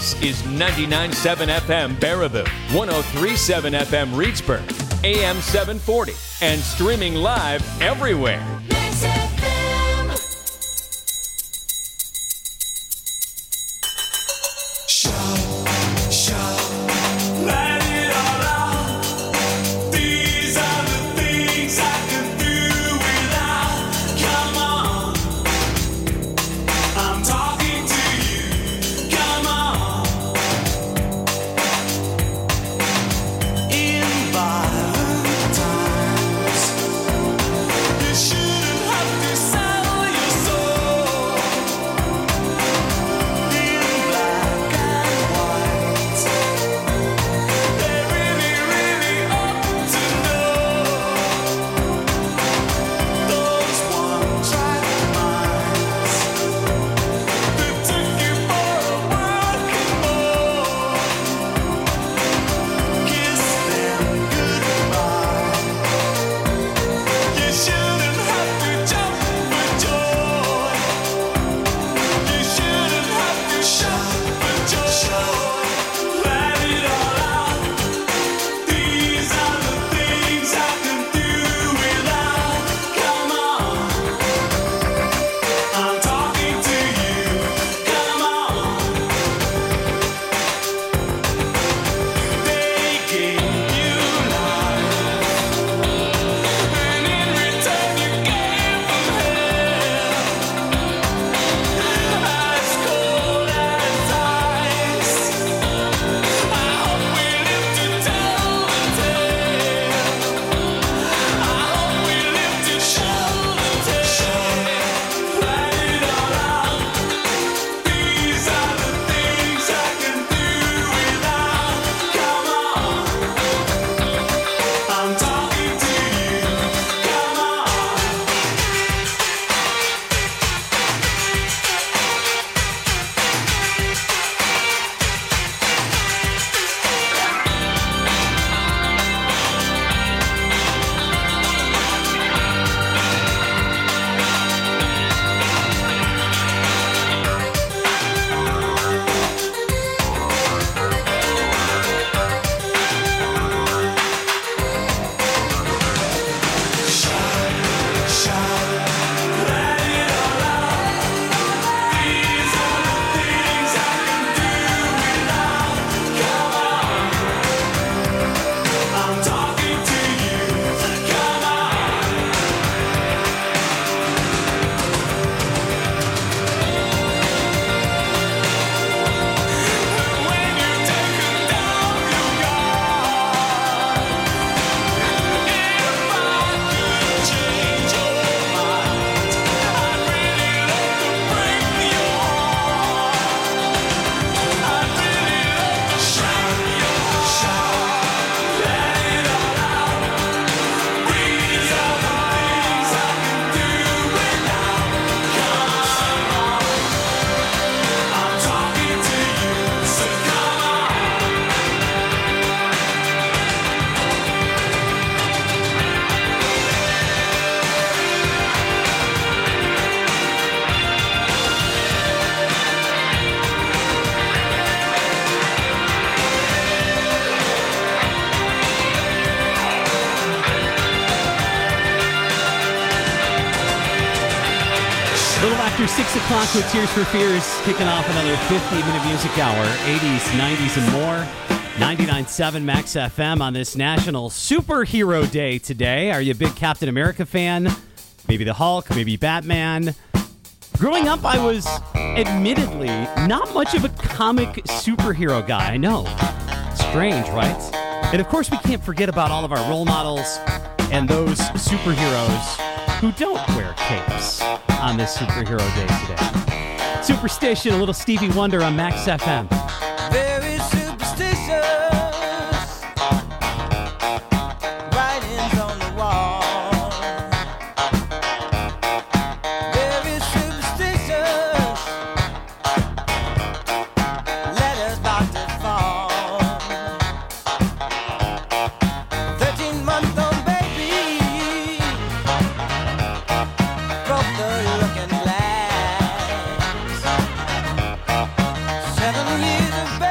This is 99.7 FM Baraboo, 103.7 FM Reedsburg, AM 740, and streaming live everywhere. After 6 o'clock with Tears for Fears, kicking off another 50-minute music hour, 80s, 90s, and more. 99.7 Max FM on this National Superhero Day today. Are you a big Captain America fan? Maybe the Hulk, maybe Batman. Growing up, I was admittedly not much of a comic superhero guy. I know. Strange, right? And of course, we can't forget about all of our role models and those superheroes who don't wear capes on this Superhero Day today. Superstition, a little Stevie Wonder on Max FM. Very superstitious, writings on the wall. Very superstitious, letters about to fall. 13-month-old baby broke the looking glass. 7 years of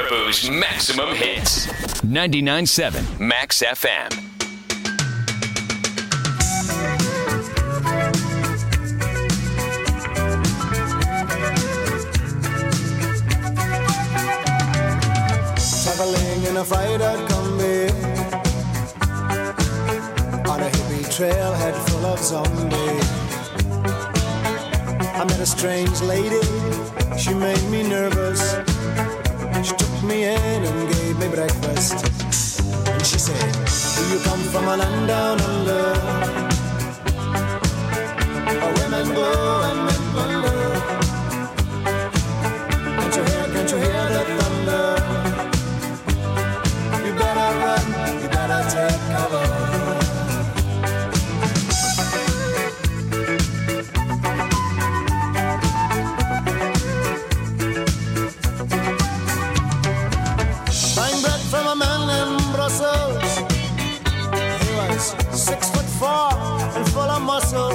Baraboo's maximum hits. 99.7 Max FM. Traveling in a fried-out Kombi on a hippie trailhead full of zombies. I met a strange lady, she made me nervous. She took me in and gave me breakfast. And she said, do you come from a land down under? Where women go and men wonder. Can't you hear the thunder? You better run, you better take cover. Buying bread from a man in Brussels. He was 6'4" and full of muscle.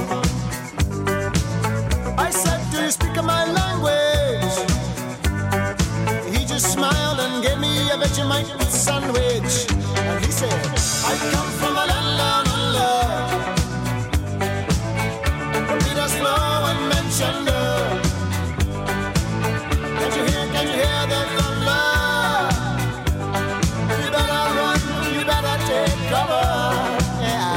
I said, do you speak my language? He just smiled and gave me a Vegemite sandwich. And he said, I come from a land down under. The Peters flow and Manchester. Can't you hear the thunder? You better run, you better take cover. Yeah.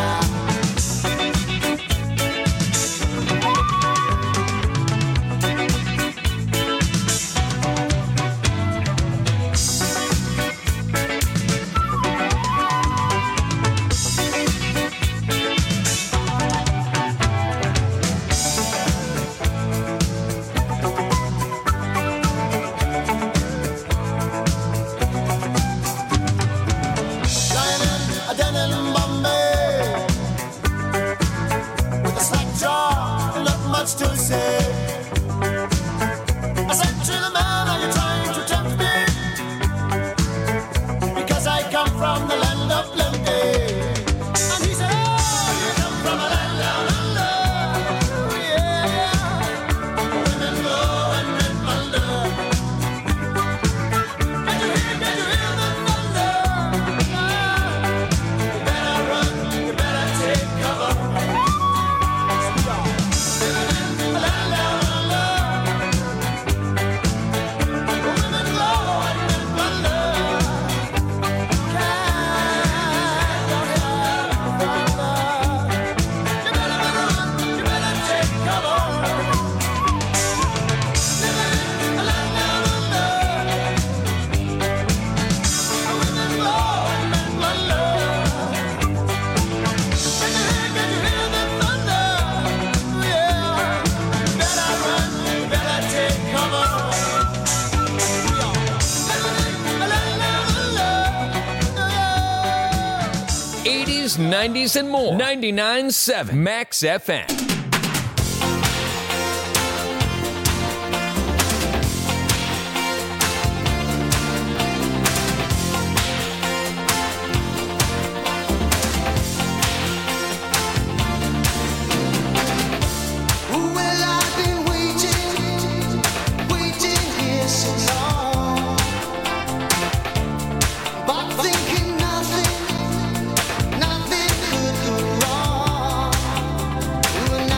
To say, I said to the man, are you trying to tempt me? Because I come from the land of plenty. And he said, oh, you come from a land down under. Yeah, women go and men wonder. Can you hear the thunder? You better run, you better take cover. '80s, '90s, and more. 99.7 Max FM. Nothing could go wrong.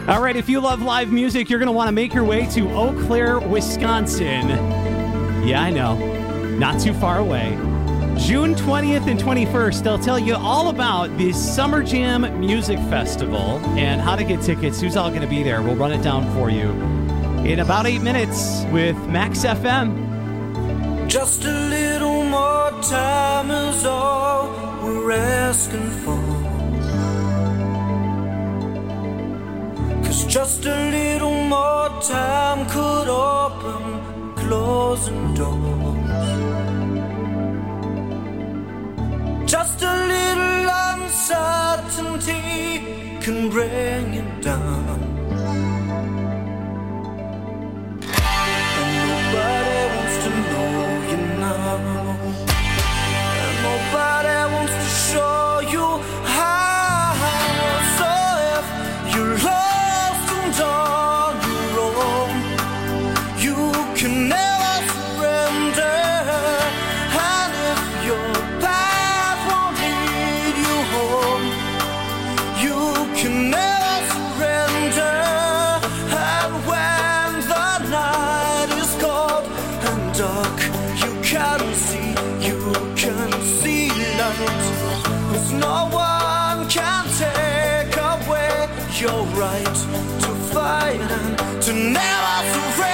All right, if you love live music, you're going to want to make your way to Eau Claire, Wisconsin. Yeah, I know. Not too far away. June 20th and 21st, they'll tell you all about the Summer Jam Music Festival and how to get tickets, who's all going to be there. We'll run it down for you in about 8 minutes with Max FM. Just a little more time is all we're asking for. 'Cause just a little more time could open closing doors. Just a little uncertainty can bring you down. And nobody wants to know you now. And nobody wants to show you how. So if you're lost and on your own, you can never surrender. And if your path won't lead you home, you can never surrender. And when the night is cold and dark, you can see light. 'Cause no one can take away your right to fight and to never surrender.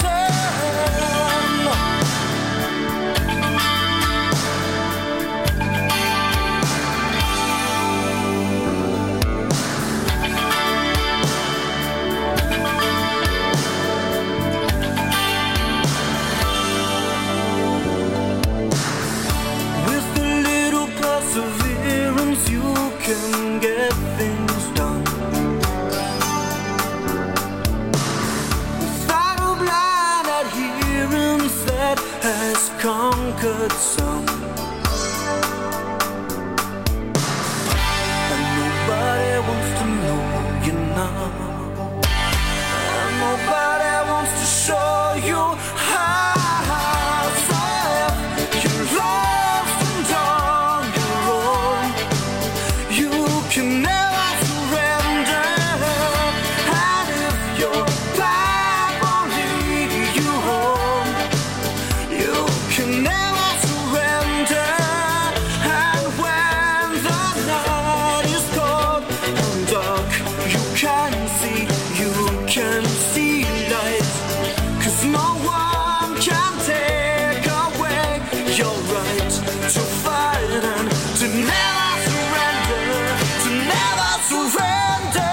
With a little perseverance, you can get things done. Without a blind adherence that has conquered some. And nobody wants to know you now. And nobody wants to show you how. So if you're lost and on your own, you can never surrender. And if your path won't lead you home, you can never surrender. And when the night is cold and dark, you can see light. 'Cause no one can take away your right to fight and to never surrender, to never surrender.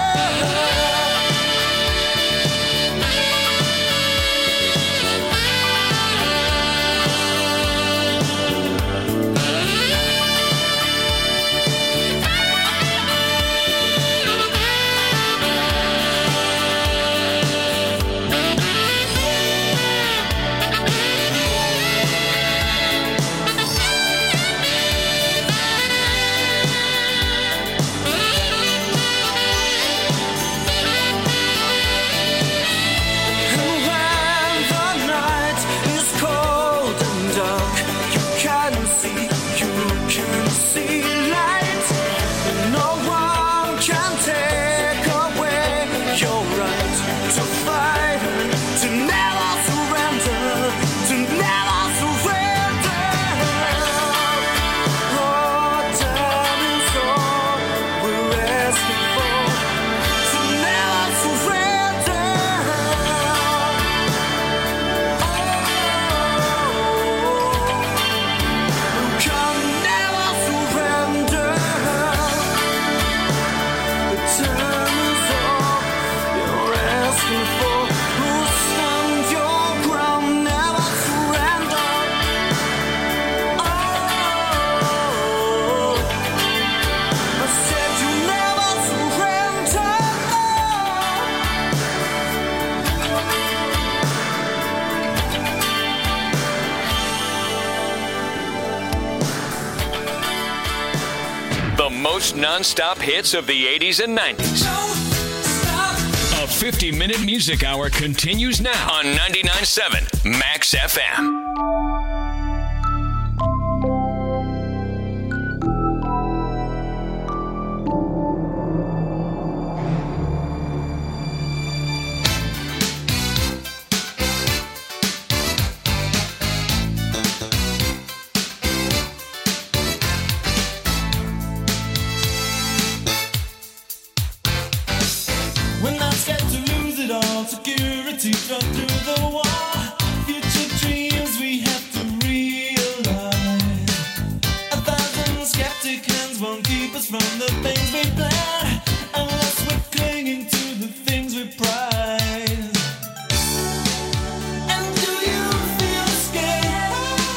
And when the night is cold and dark, you can see light. And no one can take away your right to fight and to never surrender, to never surrender. Oh, time is all we're asking for, to never surrender. You can never surrender. The time is all you're asking for. Who stand your ground, never surrender. Oh, I said you never surrender. The most non-stop hits of the 80s and 90s. A 50-minute music hour continues now on 99.7 Max FM. reality struck through the wall. Future dreams we have to realize. 1,000 skeptic hands won't keep us from the things we plan, unless we're clinging to the things we prize. And do you feel scared?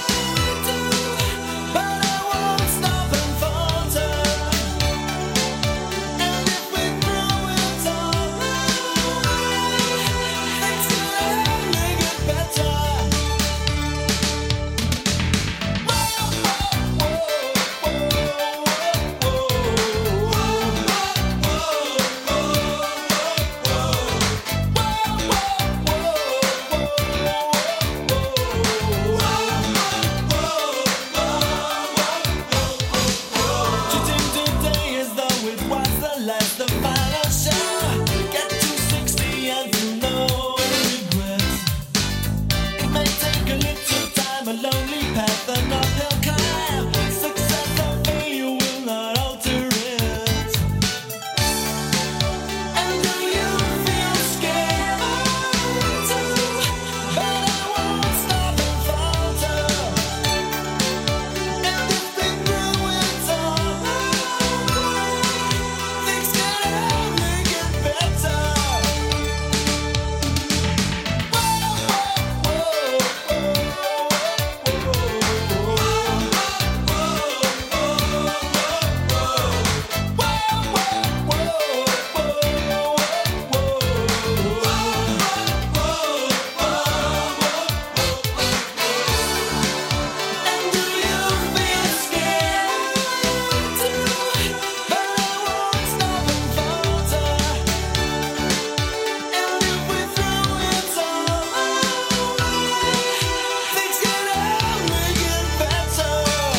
But I won't stop and falter. And if we throw it all away, things can only get better. Treating today as though it was the last, the final show. Get to 60 and feel no regrets. It may take a little time, a lonely path, an uphill climb. Success or failure will not alter it. And do you feel scared? But I won't stop and falter. And if we throw it all away, things can only get better. And do you feel scared? But I won't stop and falter. And if we throw it all away, things can only get better.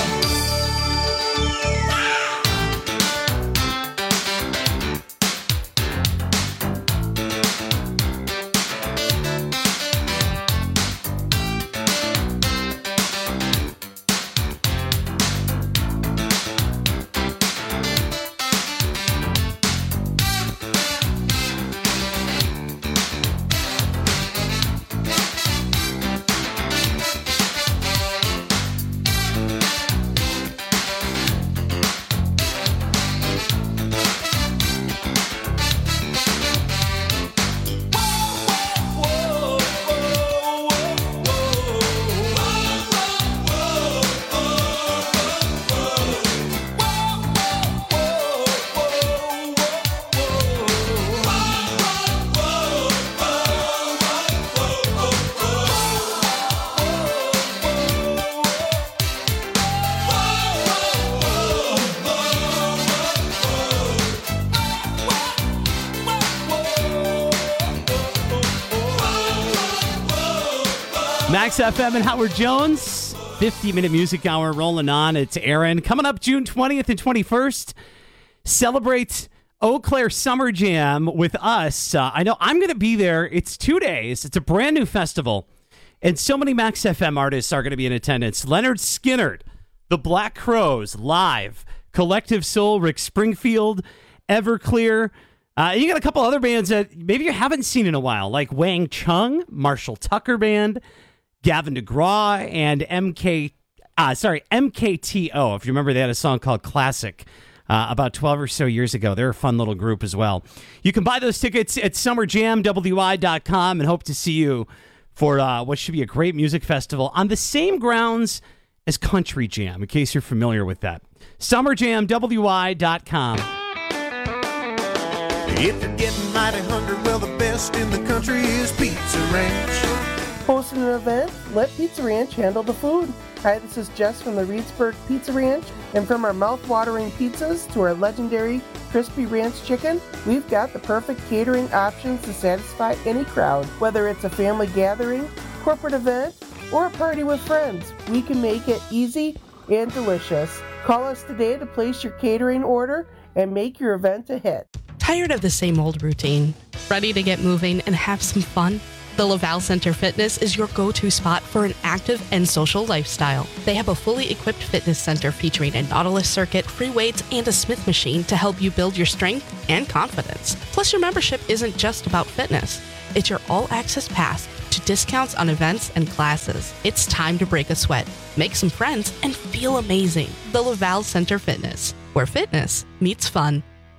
Max FM and Howard Jones, 50-minute music hour rolling on. It's Aaron. Coming up June 20th and 21st, celebrate Eau Claire Summer Jam with us. I know I'm going to be there. It's 2 days. It's a brand new festival. And so many Max FM artists are going to be in attendance. Leonard Skinner, The Black Crowes, live. Collective Soul, Rick Springfield, Everclear. You got a couple other bands that maybe you haven't seen in a while, like Wang Chung, Marshall Tucker Band, Gavin DeGraw, and MKTO. If you remember, they had a song called Classic about 12 or so years ago. They're a fun little group as well. You can buy those tickets at summerjamwi.com and hope to see you for what should be a great music festival on the same grounds as Country Jam, in case you're familiar with that. summerjamwi.com. If you're getting mighty hungry, well, the best in the country is Pizza Ranch. Hosting an event? Let Pizza Ranch handle the food. Hi, this is Jess from the Reedsburg Pizza Ranch, and from our mouth-watering pizzas to our legendary crispy ranch chicken, we've got the perfect catering options to satisfy any crowd. Whether it's a family gathering, corporate event, or a party with friends, we can make it easy and delicious. Call us today to place your catering order and make your event a hit. Tired of the same old routine? Ready to get moving and have some fun? The Laval Center Fitness is your go-to spot for an active and social lifestyle. They have a fully equipped fitness center featuring a Nautilus circuit, free weights, and a Smith machine to help you build your strength and confidence. Plus, your membership isn't just about fitness. It's your all-access pass to discounts on events and classes. It's time to break a sweat, make some friends, and feel amazing. The Laval Center Fitness, where fitness meets fun.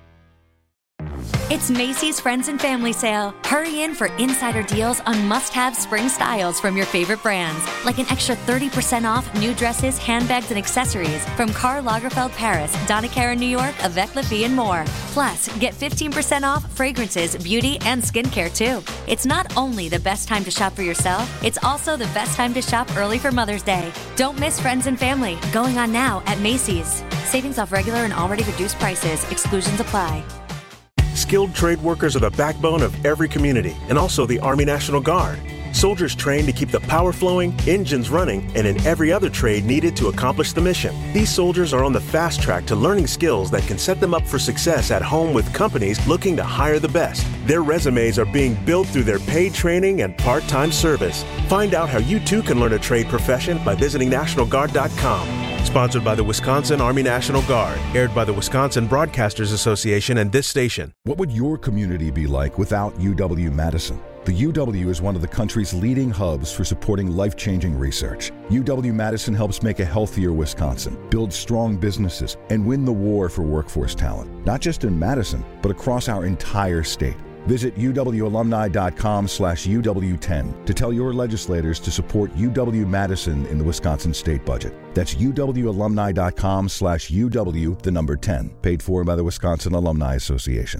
It's Macy's Friends and Family Sale. Hurry in for insider deals on must-have spring styles from your favorite brands, like an extra 30% off new dresses, handbags, and accessories from Karl Lagerfeld Paris, Donna Karan New York, Avec La Vie, and more. Plus, get 15% off fragrances, beauty, and skincare, too. It's not only the best time to shop for yourself, it's also the best time to shop early for Mother's Day. Don't miss Friends and Family, going on now at Macy's. Savings off regular and already reduced prices. Exclusions apply. Skilled trade workers are the backbone of every community and also the Army National Guard. Soldiers trained to keep the power flowing, engines running, and in every other trade needed to accomplish the mission. These soldiers are on the fast track to learning skills that can set them up for success at home with companies looking to hire the best. Their resumes are being built through their paid training and part-time service. Find out how you too can learn a trade profession by visiting NationalGuard.com. Sponsored by the Wisconsin Army National Guard. Aired by the Wisconsin Broadcasters Association and this station. What would your community be like without UW-Madison? The UW is one of the country's leading hubs for supporting life-changing research. UW-Madison helps make a healthier Wisconsin, build strong businesses, and win the war for workforce talent, not just in Madison, but across our entire state. Visit uwalumni.com/UW10 to tell your legislators to support UW-Madison in the Wisconsin state budget. That's uwalumni.com/UW, the number 10. Paid for by the Wisconsin Alumni Association.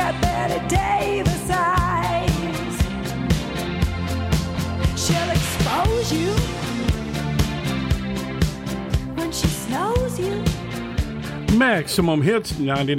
got Betty Davis eyes. She'll expose you when she snows you. Maximum Hits,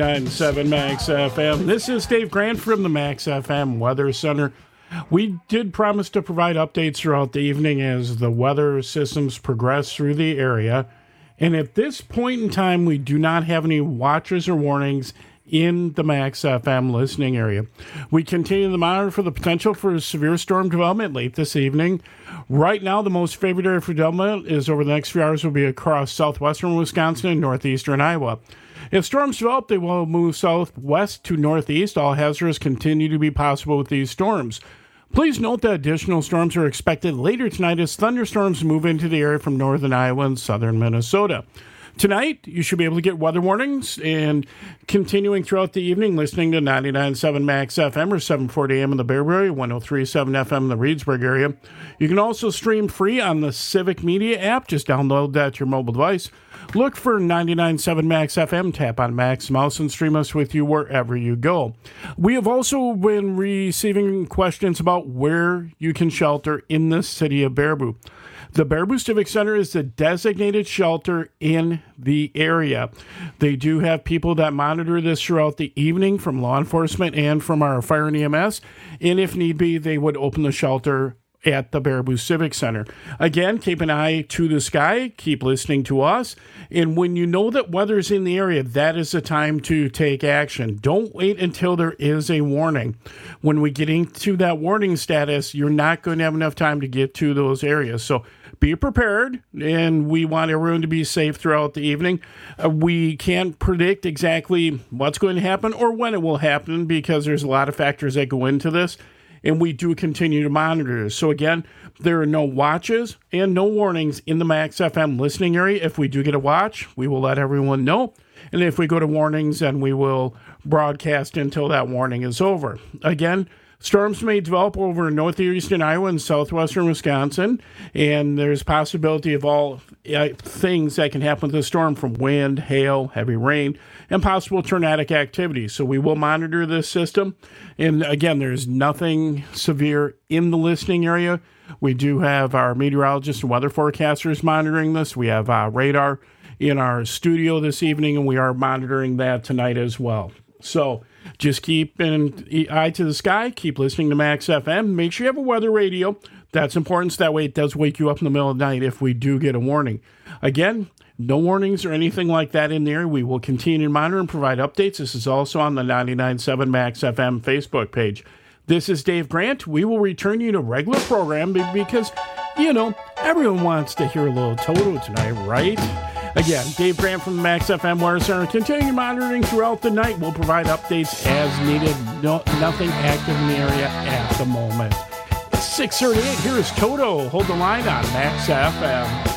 99.7 Max FM. This is Dave Grant from the Max FM Weather Center. We did promise to provide updates throughout the evening as the weather systems progress through the area. And at this point in time, we do not have any watches or warnings in the Max FM listening area. We continue to monitor for the potential for severe storm development late this evening. Right now, the most favored area for development is over the next few hours will be across southwestern Wisconsin and northeastern Iowa. If storms develop, they will move southwest to northeast. All hazards continue to be possible with these storms. Please note that additional storms are expected later tonight as thunderstorms move into the area from northern Iowa and southern Minnesota. Tonight, you should be able to get weather warnings and continuing throughout the evening, listening to 99.7 Max FM or 740 AM in the Baraboo area, 103.7 FM in the Reedsburg area. You can also stream free on the Civic Media app. Just download that to your mobile device. Look for 99.7 Max FM, tap on Max Mouse, and stream us with you wherever you go. We have also been receiving questions about where you can shelter in the city of Baraboo. The Baraboo Civic Center is the designated shelter in the area. They do have people that monitor this throughout the evening from law enforcement and from our fire and EMS. And if need be, they would open the shelter at the Baraboo Civic Center. Again, keep an eye to the sky. Keep listening to us. And when you know that weather's in the area, that is the time to take action. Don't wait until there is a warning. When we get into that warning status, you're not going to have enough time to get to those areas. So be prepared, and we want everyone to be safe throughout the evening. We can't predict exactly what's going to happen or when it will happen because there's a lot of factors that go into this. And we do continue to monitor. So again, there are no watches and no warnings in the Max FM listening area. If we do get a watch, we will let everyone know. And if we go to warnings, then we will broadcast until that warning is over. Again, storms may develop over northeastern Iowa and southwestern Wisconsin, and there's possibility of all things that can happen with the storm, from wind, hail, heavy rain, and possible tornadic activity. So we will monitor this system. And again, there's nothing severe in the listening area. We do have our meteorologists and weather forecasters monitoring this. We have radar in our studio this evening, and we are monitoring that tonight as well. So just keep an eye to the sky. Keep listening to Max FM. Make sure you have a weather radio. That's important, so that way it does wake you up in the middle of the night if we do get a warning. Again, no warnings or anything like that in there. We will continue to monitor and provide updates. This is also on the 99.7 Max FM Facebook page. This is Dave Grant. We will return you to regular program because, you know, everyone wants to hear a little Toto tonight, right? Again, Dave Grant from the Max FM Weather Center. Continue monitoring throughout the night. We'll provide updates as needed. Nothing active in the area at the moment. It's 6:38. Here is Toto. Hold the line on Max FM.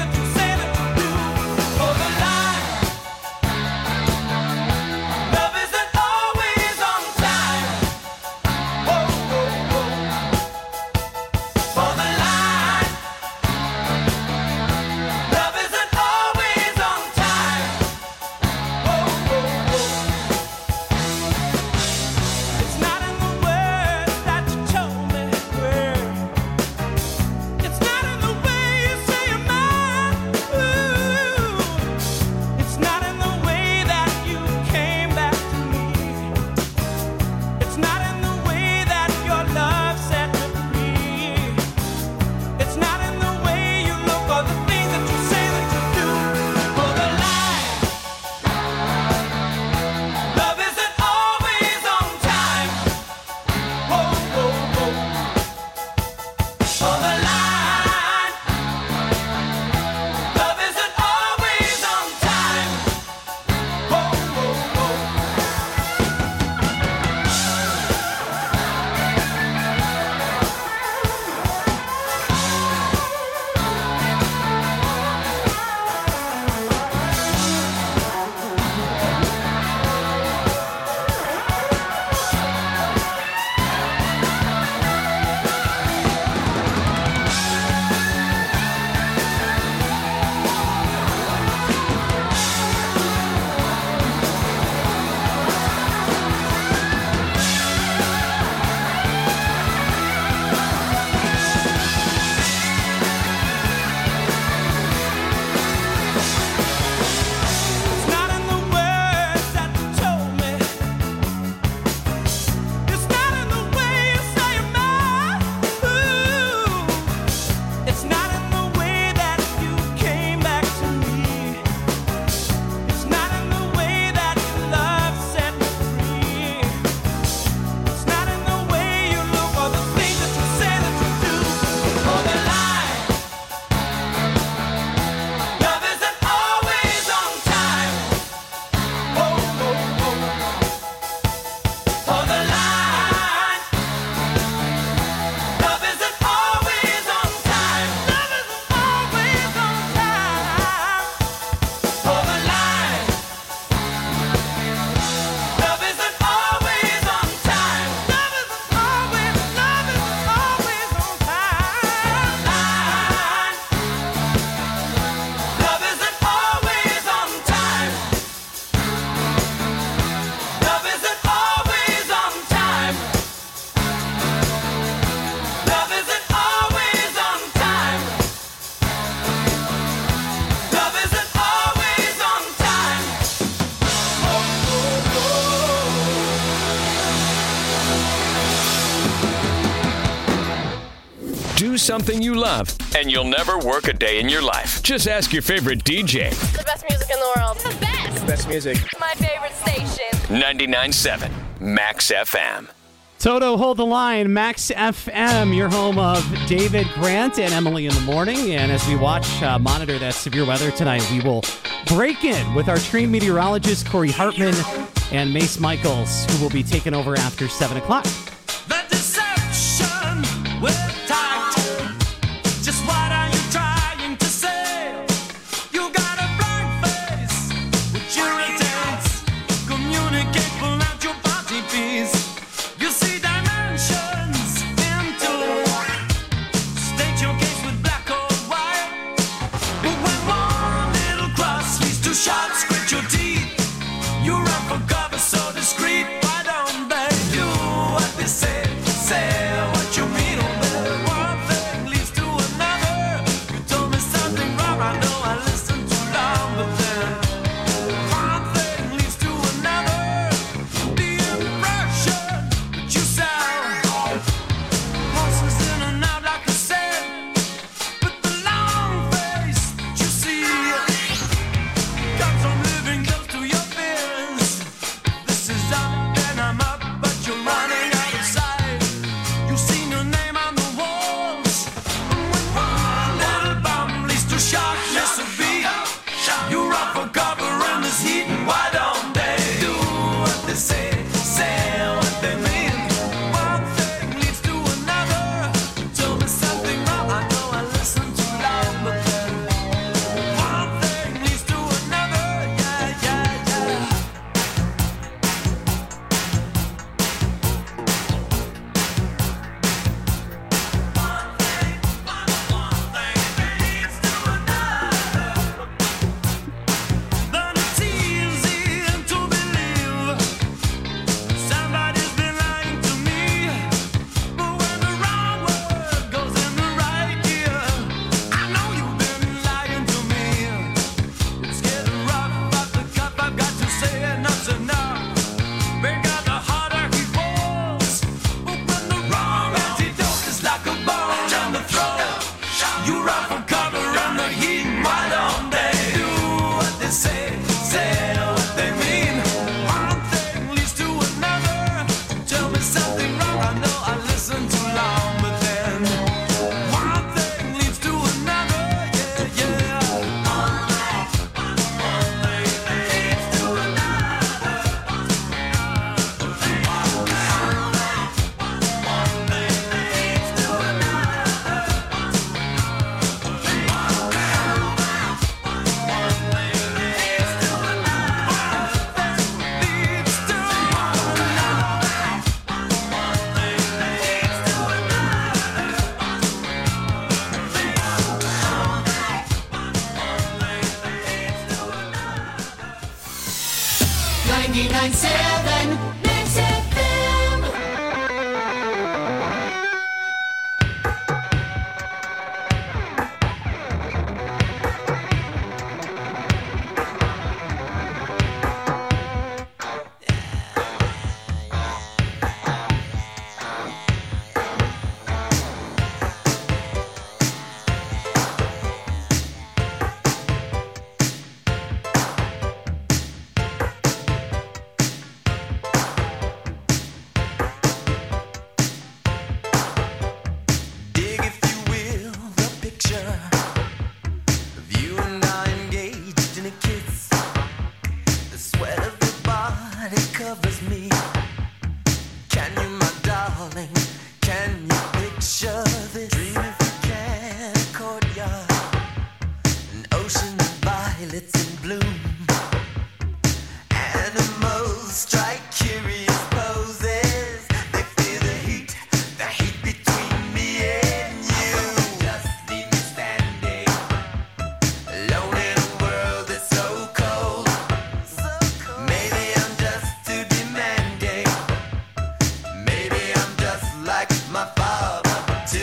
Love is Do something you love, and you'll never work a day in your life. Just ask your favorite DJ. The best music in the world. The best. Best music. My favorite station. 99.7 Max FM. Toto, hold the line. Max FM, your home of David Grant and Emily in the morning. And as we monitor that severe weather tonight, we will break in with our trained meteorologist, Corey Hartman, and Mace Michaels, who will be taking over after 7 o'clock. The deception with tact. Just what are you trying to say? You got a blank face, which irritates. Communicate, pull out your body piece. You see dimensions into. State your case with black or white. But when one little cross leads to shots, grit your teeth. You run for cover so discreet. Why don't they do what they say? Say what you mean. One thing leads to another. You told me something wrong. I know I listened too long, but then one thing leads to another. The impression that you sound passes in and out like I said. But the long face that you see comes from living close to your fears. This is up and I'm up, but you're running out of sight. You've seen your name on the walls. And when one little bomb leads to shock, miss a beat. You run for cover in this heat. Why don't they do what they say what they mean? One thing leads to another. You told me something wrong. I know I listened too loud, but then one thing leads to another. Yeah, yeah, yeah. Then it's easy to believe somebody's been lying to me. But when the wrong word goes in the right ear, I know you've been lying to me. It's getting rough off the cuff. I've got to say enough's enough. Bigger the harder he falls. But when the wrong antidote is like a bone on the throat, you run for cover in the heat. Why don't they do what they say what they mean? One thing leads to another. Tell me something wrong. I know I listened too long, but then one thing leads to another. Yeah, yeah. One thing leads to another. One thing leads to my father.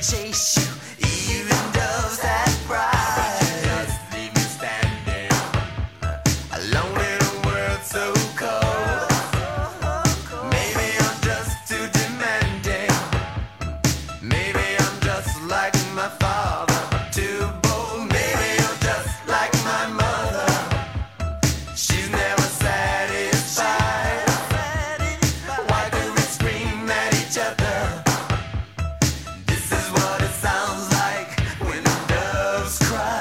chase you, even doves that fly. Just leave me standing alone in a world so cold. Maybe I'm just too demanding. Maybe I'm just like my father, too bold. Maybe I'm just like my mother. She's never satisfied. Why do we scream at each other? This is what it sounds like when doves cry.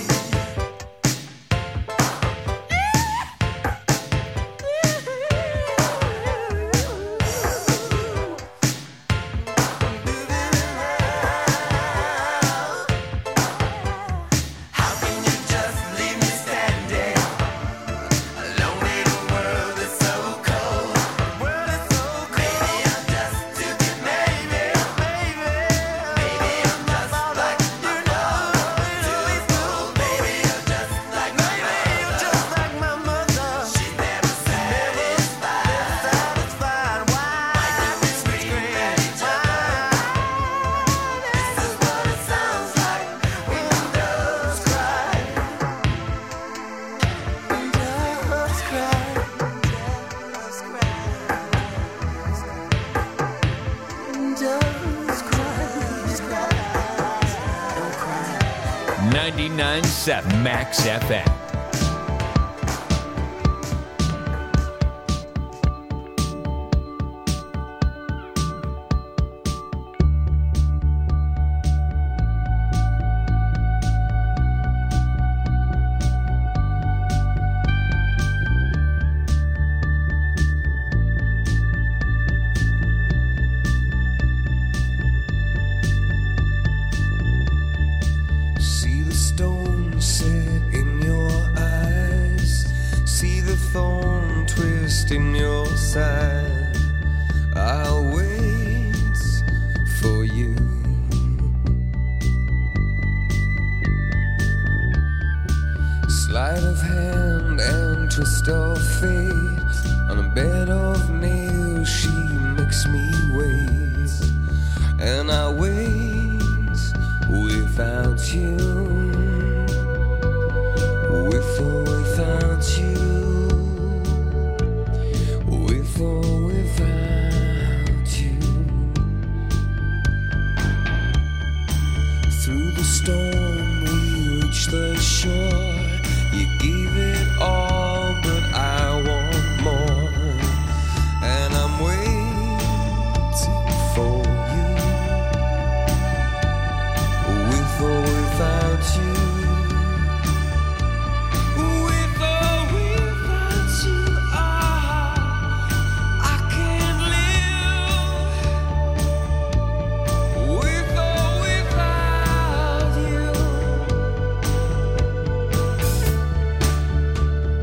How can you just leave me standing alone in a world that's so cold? Maybe I'm just too demanding. Maybe I'm just like my father, too bold. Maybe I'm just like my mother. She's never satisfied. Why do we scream at each other? This is what it sounds like when doves cry. Doves cry. Doves cry. Don't cry. 99.7 Max FM. See the stone set in your eyes. See the thorn twist in your side. I'll wait for you. Sleight of hand and twist of fate. On a bed of nails, she makes me wait. And I wait without you. With or without you. With or without you. Through the storm we reach the shore. You gave it all, but I want more. And I'm waiting for you. With or without you. With or without you, I can't live. With or without you.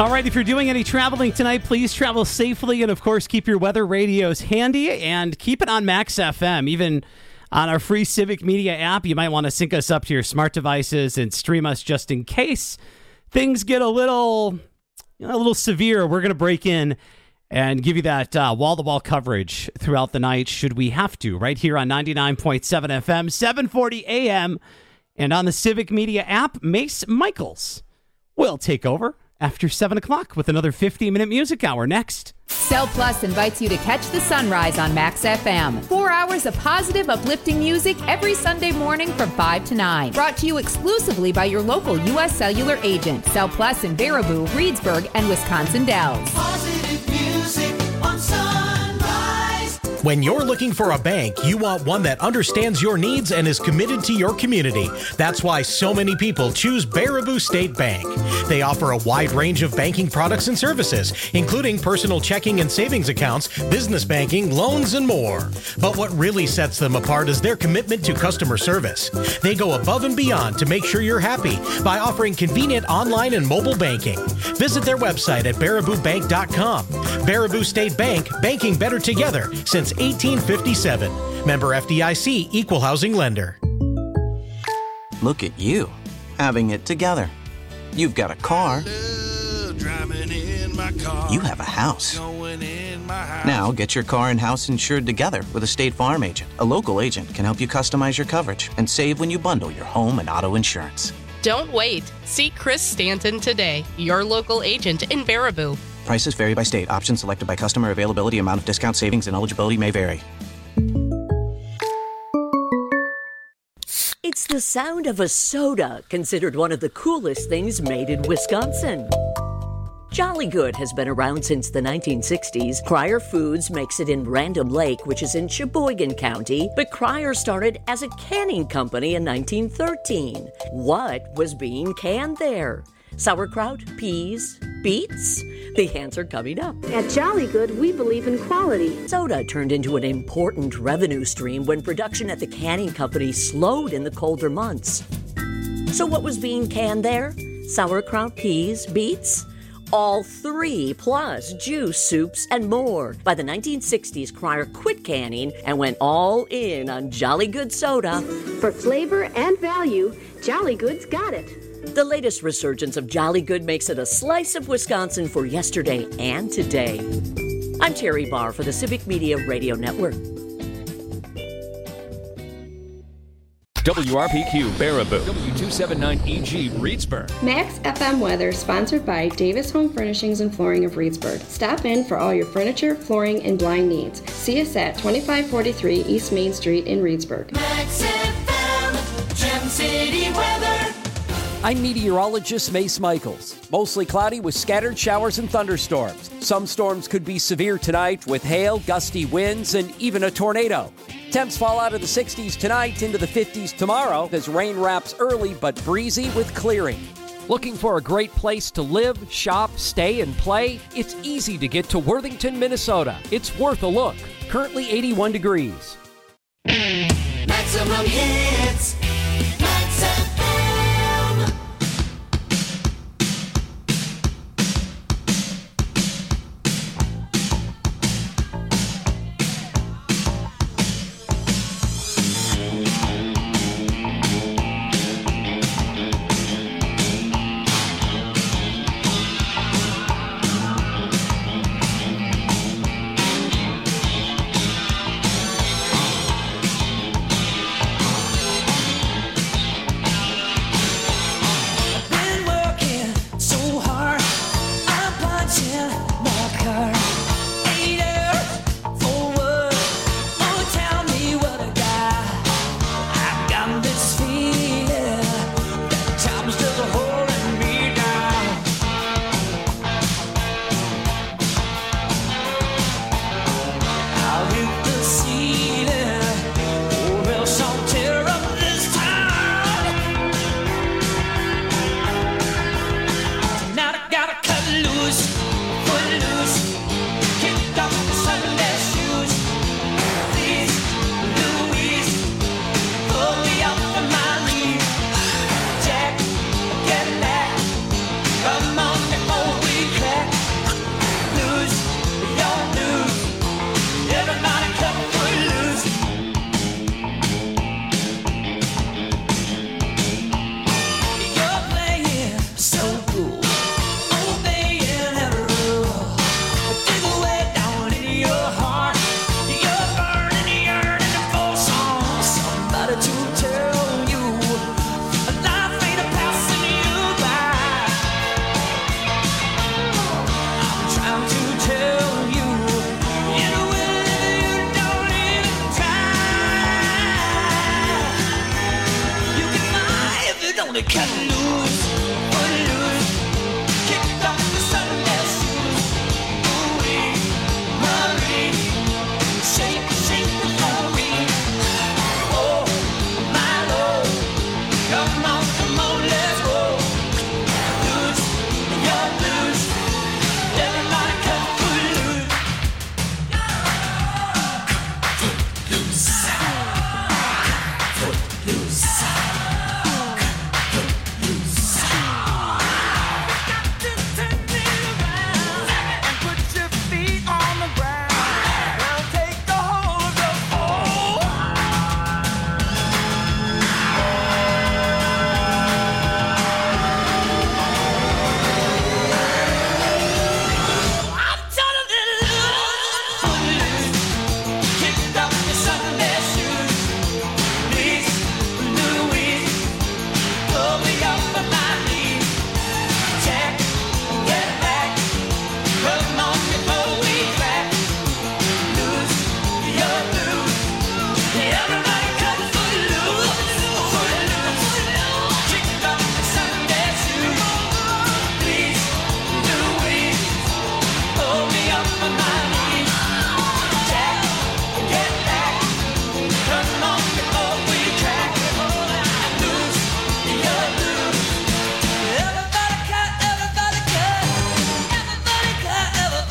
All right, if you're doing any traveling tonight, please travel safely and, of course, keep your weather radios handy and keep it on Max FM. Even on our free Civic Media app, you might want to sync us up to your smart devices and stream us just in case things get a little severe. We're going to break in and give you that wall-to-wall coverage throughout the night, should we have to, right here on 99.7 FM, 740 AM, and on the Civic Media app. Mace Michaels will take over after 7 o'clock with another 50-minute music hour next. Cell Plus invites you to catch the sunrise on Max FM. 4 hours of positive, uplifting music every Sunday morning from 5 to 9. Brought to you exclusively by your local U.S. Cellular agent. Cell Plus in Baraboo, Reedsburg, and Wisconsin Dells. Positive music on Sunrise. When you're looking for a bank, you want one that understands your needs and is committed to your community. That's why so many people choose Baraboo State Bank. They offer a wide range of banking products and services, including personal checking and savings accounts, business banking, loans, and more. But what really sets them apart is their commitment to customer service. They go above and beyond to make sure you're happy by offering convenient online and mobile banking. Visit their website at baraboobank.com. Baraboo State Bank, banking better together since 1857. Member FDIC, Equal Housing Lender. Look at you, having it together. You've got a car. You have a house. Now get your car and house insured together with a State Farm agent. A local agent can help you customize your coverage and save when you bundle your home and auto insurance. Don't wait. See Chris Stanton today, your local agent in Baraboo. Prices vary by state. Options selected by customer. Availability, amount of discount, savings, and eligibility may vary. It's the sound of a soda, considered one of the coolest things made in Wisconsin. Jolly Good has been around since the 1960s. Cryer Foods makes it in Random Lake, which is in Sheboygan County, but Cryer started as a canning company in 1913. What was being canned there? Sauerkraut, peas, beets? The answer coming up. At Jolly Good, we believe in quality. Soda turned into an important revenue stream when production at the canning company slowed in the colder months. So what was being canned there? Sauerkraut, peas, beets? All three, plus juice, soups, and more. By the 1960s, Cryer quit canning and went all in on Jolly Good soda. For flavor and value, Jolly Good's got it. The latest resurgence of Jolly Good makes it a slice of Wisconsin for yesterday and today. I'm Terry Barr for the Civic Media Radio Network. WRPQ Baraboo, W279EG Reedsburg. Max FM weather sponsored by Davis Home Furnishings and Flooring of Reedsburg. Stop in for all your furniture, flooring, and blind needs. See us at 2543 East Main Street in Reedsburg. Max FM, Gem City weather. I'm meteorologist Mace Michaels. Mostly cloudy with scattered showers and thunderstorms. Some storms could be severe tonight with hail, gusty winds, and even a tornado. Temps fall out of the 60s tonight into the 50s tomorrow as rain wraps early but breezy with clearing. Looking for a great place to live, shop, stay, and play? It's easy to get to Worthington, Minnesota. It's worth a look. Currently 81 degrees. Maximum hits.